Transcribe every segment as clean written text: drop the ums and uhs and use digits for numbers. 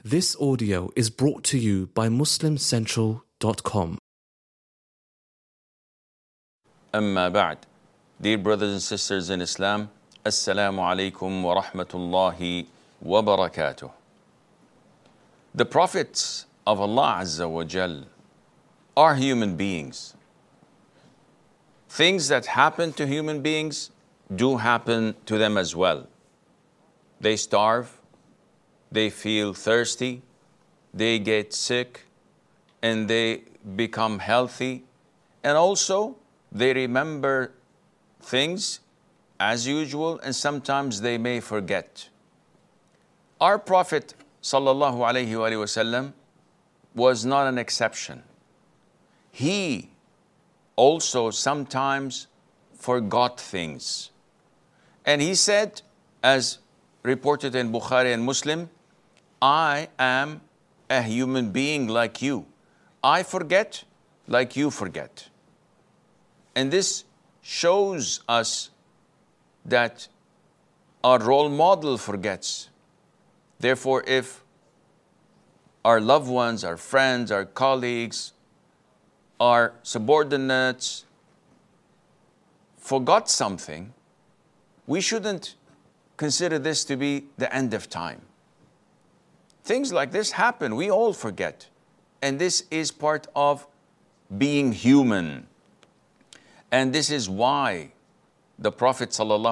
This audio is brought to you by MuslimCentral.com. Amma ba'd. Dear brothers and sisters in Islam, Assalamu alaikum wa rahmatullahi wa barakatuh. The prophets of Allah Azza wa Jal are human beings. Things that happen to human beings do happen to them as well. They starve, they feel thirsty, they get sick, and they become healthy, and also they remember things as usual, and sometimes they may forget. Our Prophet sallallahu alaihi wasallam was not an exception. He also sometimes forgot things. And he said, as reported in Bukhari and Muslim, I am a human being like you. I forget like you forget. And this shows us that our role model forgets. Therefore, if our loved ones, our friends, our colleagues, our subordinates forgot something, we shouldn't consider this to be the end of time. Things like this happen. We all forget. And this is part of being human. And this is why the Prophet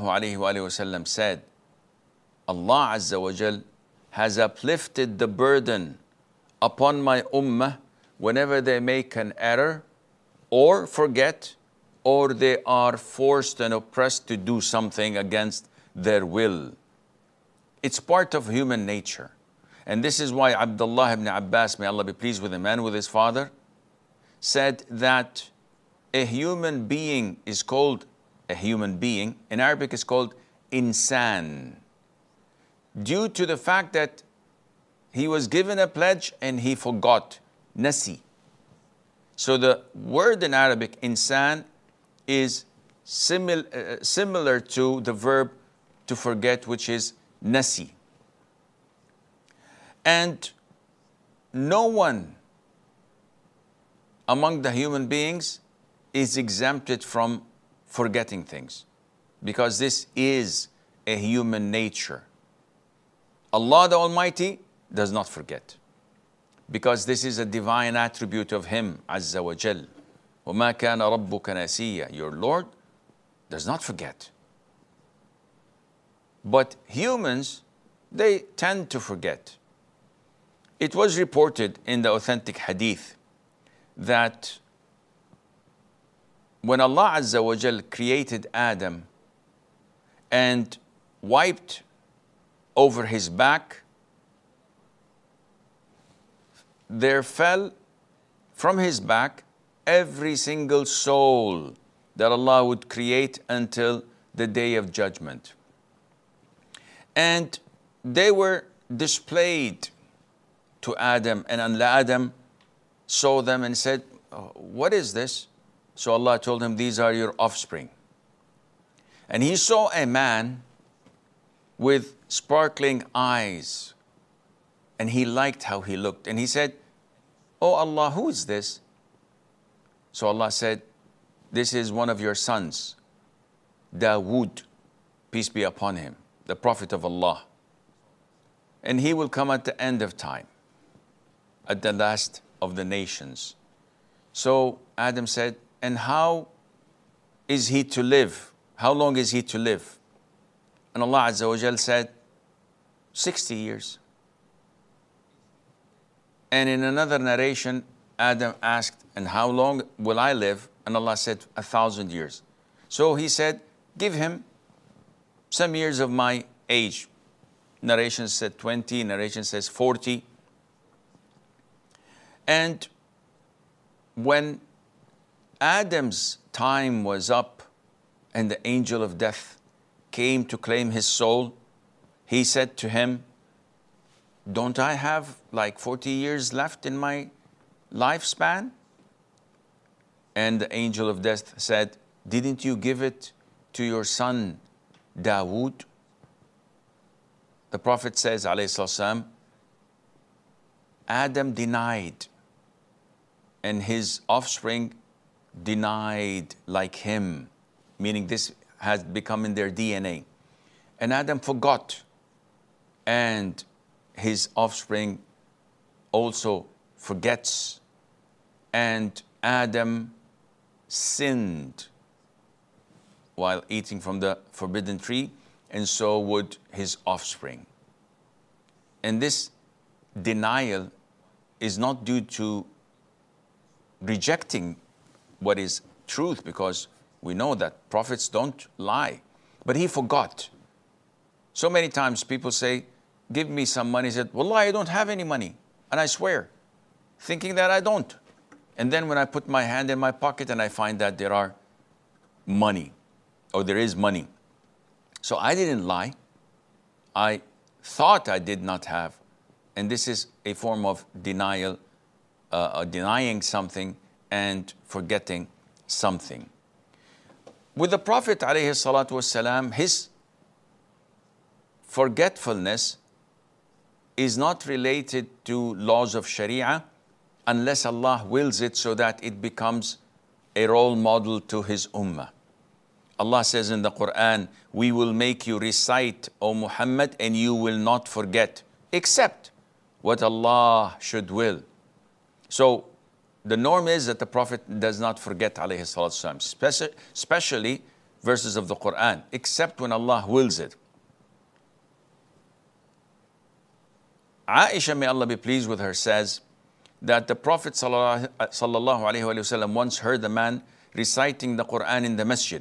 ﷺ said, Allah Azza wa Jal has uplifted the burden upon my ummah whenever they make an error or forget, or they are forced and oppressed to do something against their will. It's part of human nature. And this is why Abdullah ibn Abbas, may Allah be pleased with him and with his father, said that a human being is called a human being. In Arabic, it's called insan, due to the fact that he was given a pledge and he forgot, nasi. So the word in Arabic, insan, is similar to the verb to forget, which is nasi. And no one among the human beings is exempted from forgetting things, because this is a human nature. Allah the Almighty does not forget, because this is a divine attribute of Him, Azza wa Jal. وَمَا كَانَ رَبُّكَ نَسِيًّا. Your Lord does not forget. But humans, they tend to forget. It was reported in the authentic hadith that when Allah Azza wa Jal created Adam and wiped over his back, there fell from his back every single soul that Allah would create until the day of judgment. And they were displayed to Adam, and Adam saw them and said, what is this? So Allah told him, these are your offspring. And he saw a man with sparkling eyes, and he liked how he looked. And he said, oh Allah, who is this? So Allah said, this is one of your sons, Dawood, peace be upon him, the Prophet of Allah. And he will come at the end of time, at the last of the nations. So Adam said, and how is he to live? How long is he to live? And Allah Azza wa Jal said, 60 years. And in another narration, Adam asked, and how long will I live? And Allah said, 1,000 years. So he said, give him some years of my age. Narration said 20, narration says 40. And when Adam's time was up and the angel of death came to claim his soul, he said to him, don't I have like 40 years left in my lifespan? And the angel of death said, didn't you give it to your son Dawood? The Prophet says, alayhi salam, Adam denied, and his offspring denied like him, meaning this has become in their DNA. And Adam forgot, and his offspring also forgets, and Adam sinned while eating from the forbidden tree, and so would his offspring. And this denial is not due to rejecting what is truth, because we know that prophets don't lie, but he forgot. So many times people say, give me some money. He said, Wallah, I don't have any money. And I swear, thinking that I don't. And then when I put my hand in my pocket and I find that there are money, or there is money. So I didn't lie. I thought I did not have. And this is a form of denial, denying something and forgetting something. With the Prophet ﷺ, his forgetfulness is not related to laws of Sharia unless Allah wills it, so that it becomes a role model to his ummah. Allah says in the Quran, we will make you recite, O Muhammad, and you will not forget, except what Allah should will. So the norm is that the Prophet does not forget, alayhi salatu wasalam, especially verses of the Quran, except when Allah wills it. Aisha, may Allah be pleased with her, says that the Prophet sallallahu alaihi wasallam once heard a man reciting the Quran in the masjid.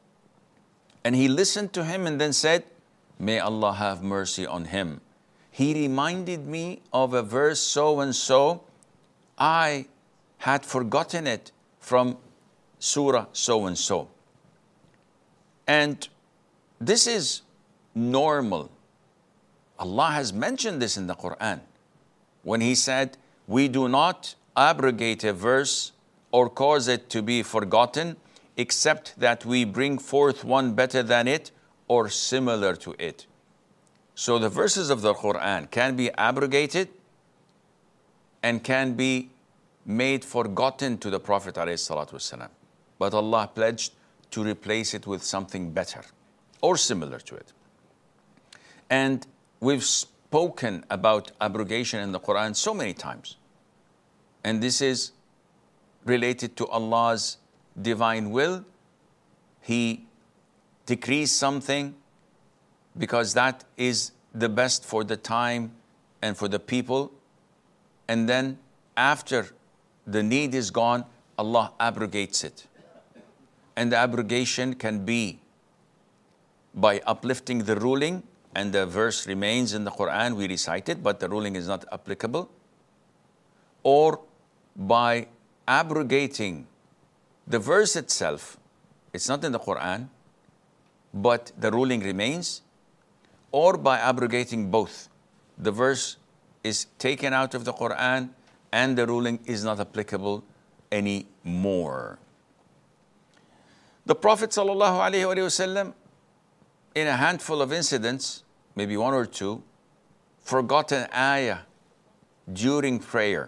And he listened to him and then said, may Allah have mercy on him. He reminded me of a verse so and so. I had forgotten it from surah so and so. And this is normal. Allah has mentioned this in the Quran when He said, we do not abrogate a verse or cause it to be forgotten, except that we bring forth one better than it or similar to it. So the verses of the Quran can be abrogated and can be made forgotten to the Prophet ﷺ. But Allah pledged to replace it with something better or similar to it. And we've spoken about abrogation in the Quran so many times. And this is related to Allah's divine will. He decrees something because that is the best for the time and for the people. And then after the need is gone, Allah abrogates it. And the abrogation can be by uplifting the ruling, and the verse remains in the Quran, we recite it, but the ruling is not applicable. Or by abrogating the verse itself, it's not in the Quran, but the ruling remains. Or by abrogating both. The verse is taken out of the Quran and the ruling is not applicable anymore. The Prophet ﷺ, in a handful of incidents, maybe one or two, forgot an ayah during prayer.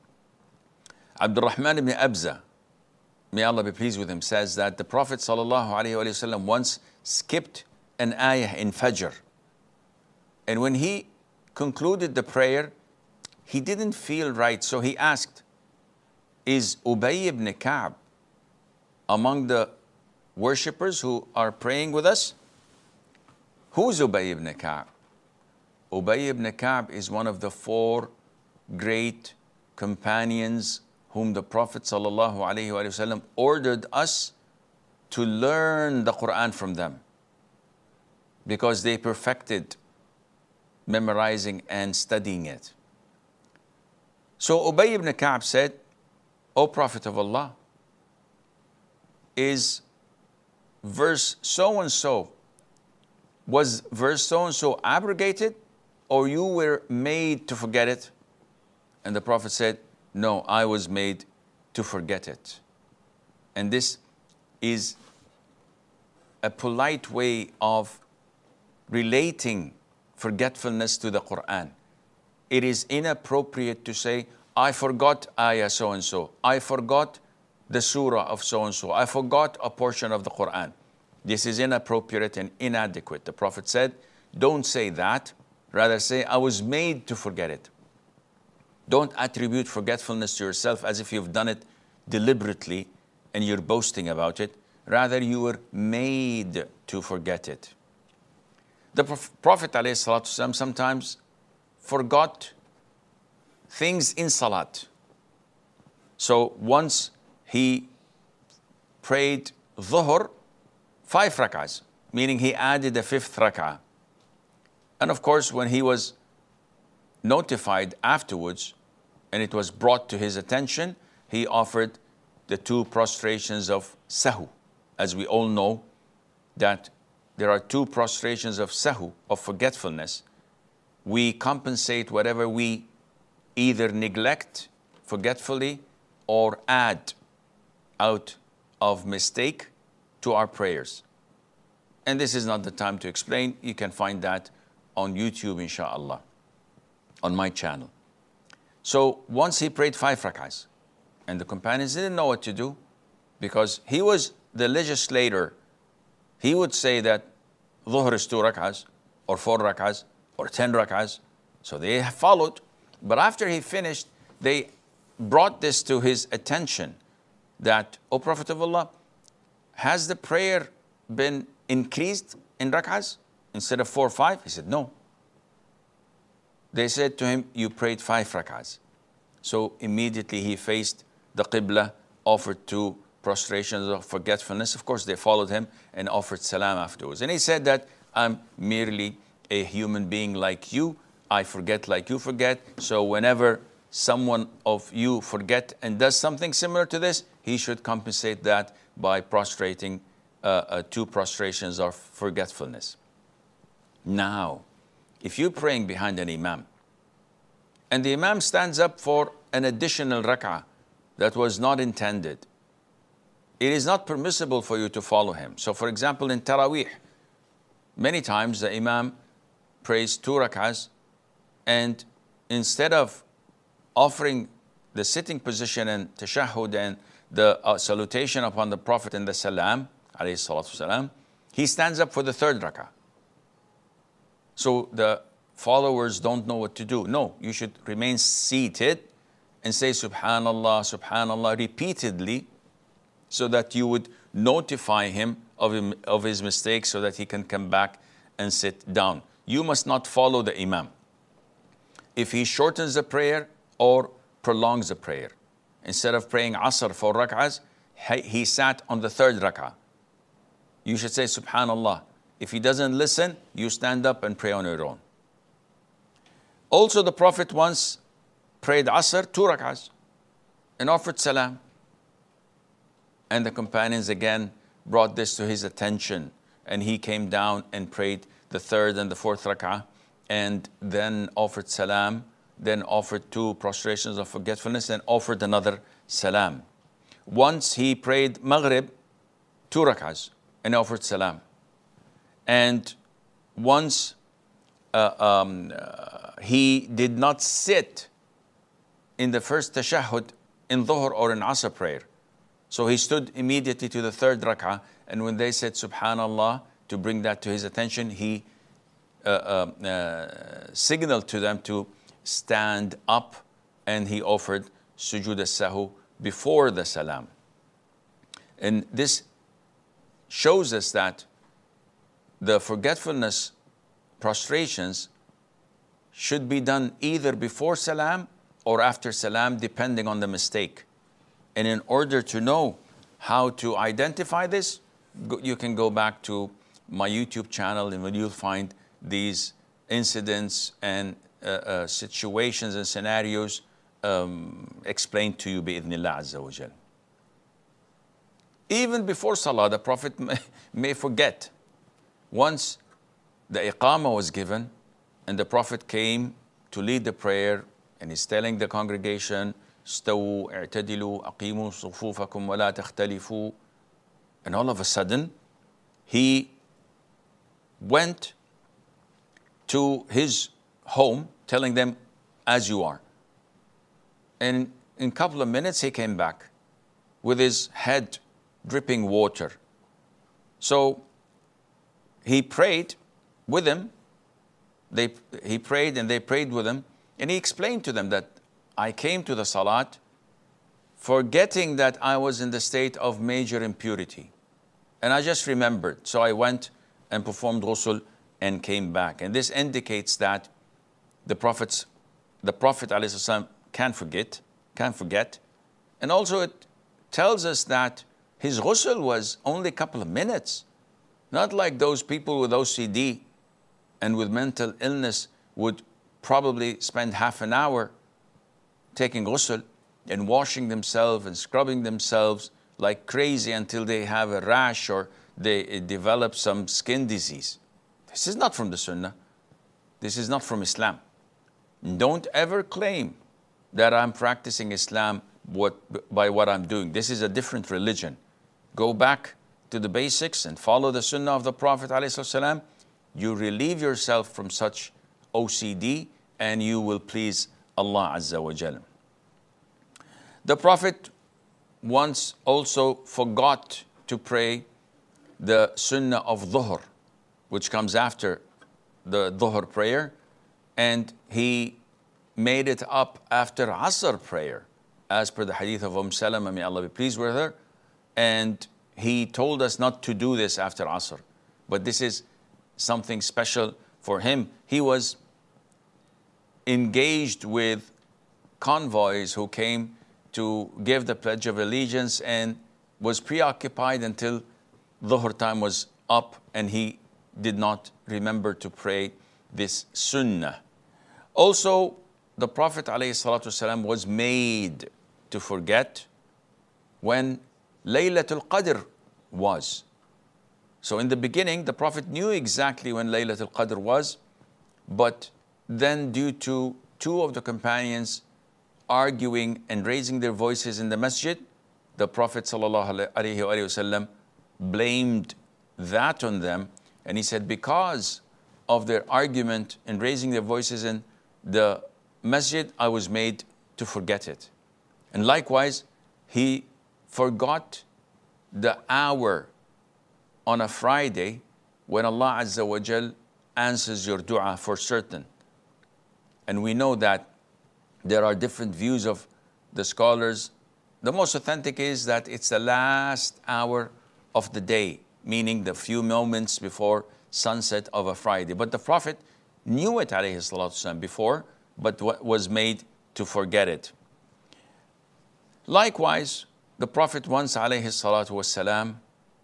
Abdurrahman ibn Abza, may Allah be pleased with him, says that the Prophet ﷺ once skipped an ayah in Fajr. And when he concluded the prayer, he didn't feel right. So he asked, is Ubay ibn Ka'b among the worshippers who are praying with us? Who's Ubay ibn Ka'b? Ubay ibn Ka'b is one of the four great companions whom the Prophet ﷺ ordered us to learn the Quran from them, because they perfected memorizing and studying it. So Ubay ibn Ka'b said, O Prophet of Allah, is verse so and so, was verse so and so abrogated, or you were made to forget it? And the Prophet said, no, I was made to forget it. And this is a polite way of relating forgetfulness to the Quran. it is inappropriate to say, I forgot ayah so-and-so. I forgot the surah of so-and-so. I forgot a portion of the Quran. This is inappropriate and inadequate. The Prophet said, don't say that. Rather say, I was made to forget it. Don't attribute forgetfulness to yourself as if you've done it deliberately and you're boasting about it. Rather, you were made to forget it. The Prophet ﷺ sometimes forgot things in salat. So once he prayed dhuhr, 5 rak'ahs, meaning he added a 5th rak'ah. And of course, when he was notified afterwards, and it was brought to his attention, he offered the 2 prostrations of sahu. As we all know, that there are 2 prostrations of sahu, of forgetfulness. We compensate whatever we either neglect forgetfully or add out of mistake to our prayers. And this is not the time to explain. You can find that on YouTube, inshallah, on my channel. So once he prayed 5 rak'ahs, and the companions didn't know what to do, because he was the legislator. He would say that dhuhr is 2 rak'ahs, or 4 rak'ahs, or 10 rak'ahs. So they followed. But after he finished, they brought this to his attention that, O Prophet of Allah, has the prayer been increased in rak'ahs instead of 4 or 5? He said, no. They said to him, you prayed 5 rak'ahs. So immediately he faced the Qibla, offered 2 prostrations of forgetfulness. Of course, they followed him and offered salam afterwards. And he said that I'm merely a human being like you. I forget like you forget. So whenever someone of you forget and does something similar to this, he should compensate that by prostrating 2 prostrations of forgetfulness. Now, if you're praying behind an imam, and the imam stands up for an additional rak'ah that was not intended, it is not permissible for you to follow him. So for example, in Taraweeh, many times the imam prays 2 rak'ahs, and instead of offering the sitting position and tashahhud and the salutation upon the Prophet and the salam, alayhi salatu salam, he stands up for the 3rd rak'ah. So the followers don't know what to do. No, you should remain seated and say subhanallah, subhanallah repeatedly, so that you would notify him of his mistake, so that he can come back and sit down. You must not follow the imam if he shortens the prayer or prolongs the prayer. Instead of praying Asr 4 rak'ahs, he sat on the 3rd rak'ah. You should say subhanallah. If he doesn't listen, you stand up and pray on your own. Also, the Prophet once prayed Asr 2 rak'ahs and offered salam. And the companions again brought this to his attention, and he came down and prayed the 3rd and the 4th rak'ah, and then offered salam, then offered 2 prostrations of forgetfulness, and offered another salam. Once he prayed Maghrib 2 rak'ahs and offered salam. And once he did not sit in the first tashahhud in dhuhr or in asr prayer. So he stood immediately to the 3rd rak'ah, and when they said subhanallah, to bring that to his attention, he signaled to them to stand up, and he offered sujood as-sahu before the salam. And this shows us that the forgetfulness prostrations should be done either before salam or after salam, depending on the mistake. And in order to know how to identify this, you can go back to my YouTube channel, and you'll find these incidents and situations and scenarios explained to you bi'idhnillah azza wa jal. Even before salah, the Prophet may forget. Once the iqamah was given, and the Prophet came to lead the prayer, and he's telling the congregation, استووا اعتدلوا أقيموا صفوفكم ولا تختلفوا. And all of a sudden, he went to his home, telling them, as you are. And in a couple of minutes, he came back with his head dripping water. So he prayed with him. He prayed and they prayed with him. And he explained to them that I came to the salat forgetting that I was in the state of major impurity. And I just remembered. So I went and performed ghusl and came back. And this indicates that the Prophet ﷺ can forget. And also it tells us that his ghusl was only a couple of minutes. Not like those people with OCD and with mental illness would probably spend half an hour taking ghusl and washing themselves and scrubbing themselves like crazy until they have a rash or they develop some skin disease. This is not from the Sunnah. This is not from Islam. Don't ever claim that I'm practicing Islam by what I'm doing. This is a different religion. Go back to the basics and follow the Sunnah of the Prophet ﷺ. You relieve yourself from such OCD and you will please Allah Azza wa Jalla. The Prophet once also forgot to pray the Sunnah of Dhuhr, which comes after the Dhuhr prayer, and he made it up after Asr prayer, as per the hadith of Salama, may Allah be pleased with her. And he told us not to do this after Asr. But this is something special for him. He was engaged with convoys who came to give the Pledge of Allegiance and was preoccupied until Dhuhr time was up and he did not remember to pray this Sunnah. Also, the Prophet ﷺ was made to forget when Laylatul Qadr was. So in the beginning, the Prophet knew exactly when Laylatul Qadr was, but then due to two of the companions arguing and raising their voices in the masjid, the Prophet ﷺ blamed that on them, and he said, because of their argument and raising their voices in the masjid, I was made to forget it. And likewise, he forgot the hour on a Friday when Allah Azza wa Jal answers your dua for certain. And we know that there are different views of the scholars. The most authentic is that it's the last hour of the day, meaning the few moments before sunset of a Friday. But the Prophet knew it alayhi salatu wasalam before, but was made to forget it. Likewise, the Prophet once alayhi salatu wasalam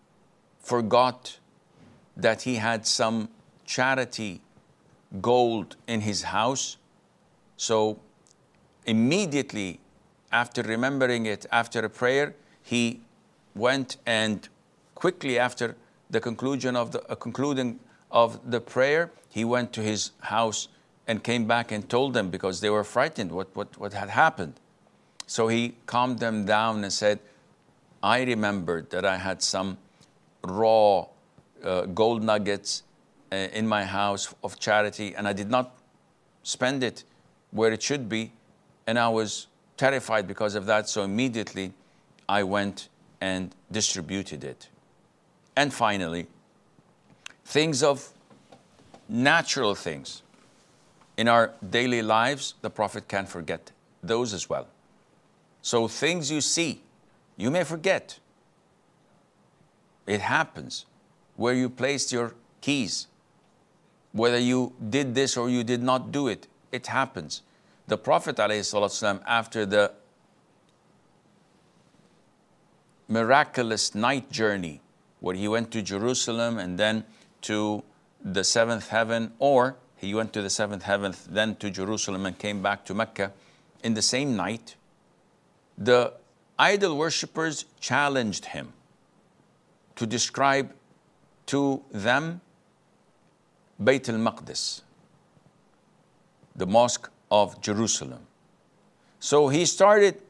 forgot that he had some charity gold in his house. So immediately after remembering it, after a prayer, he went and quickly after the concluding of the prayer, he went to his house and came back and told them, because they were frightened what had happened. So he calmed them down and said, I remembered that I had some raw gold nuggets in my house of charity, and I did not spend it where it should be, and I was terrified because of that, so immediately I went and distributed it. And finally, things of natural things. In our daily lives, the Prophet can't forget those as well. So things you see, you may forget. It happens. Where you placed your keys, whether you did this or you did not do it, it happens. The Prophet ﷺ, after the miraculous night journey, where he went to Jerusalem and then to the seventh heaven, or he went to the seventh heaven, then to Jerusalem and came back to Mecca in the same night, the idol worshippers challenged him to describe to them Bayt al-Maqdis, the Mosque of Jerusalem. So he started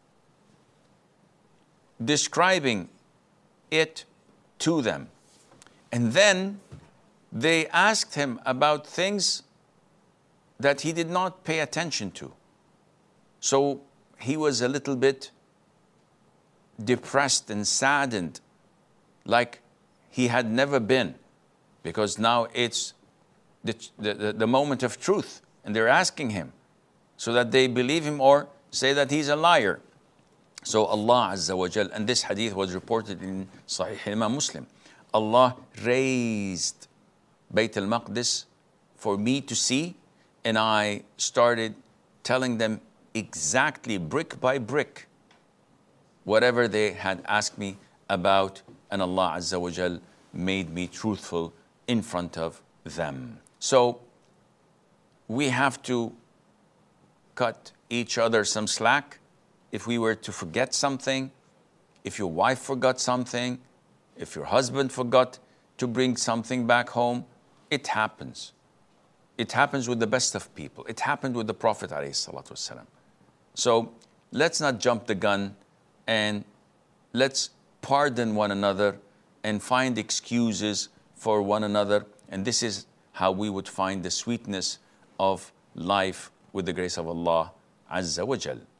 describing it to them. And then they asked him about things that he did not pay attention to. So he was a little bit depressed and saddened, like he had never been, because now it's the moment of truth, and they're asking him so that they believe him or say that he's a liar. So Allah Azza wa Jal, and this hadith was reported in Sahih Imam Muslim, Allah raised Bayt al-Maqdis for me to see, and I started telling them exactly, brick by brick, whatever they had asked me about, and Allah Azza wa Jal made me truthful in front of them. So we have to cut each other some slack. If we were to forget something, if your wife forgot something, if your husband forgot to bring something back home, it happens. It happens with the best of people. It happened with the Prophet ﷺ. So let's not jump the gun, and let's pardon one another and find excuses for one another. And this is how we would find the sweetness of life with the grace of Allah Azza wa Jal.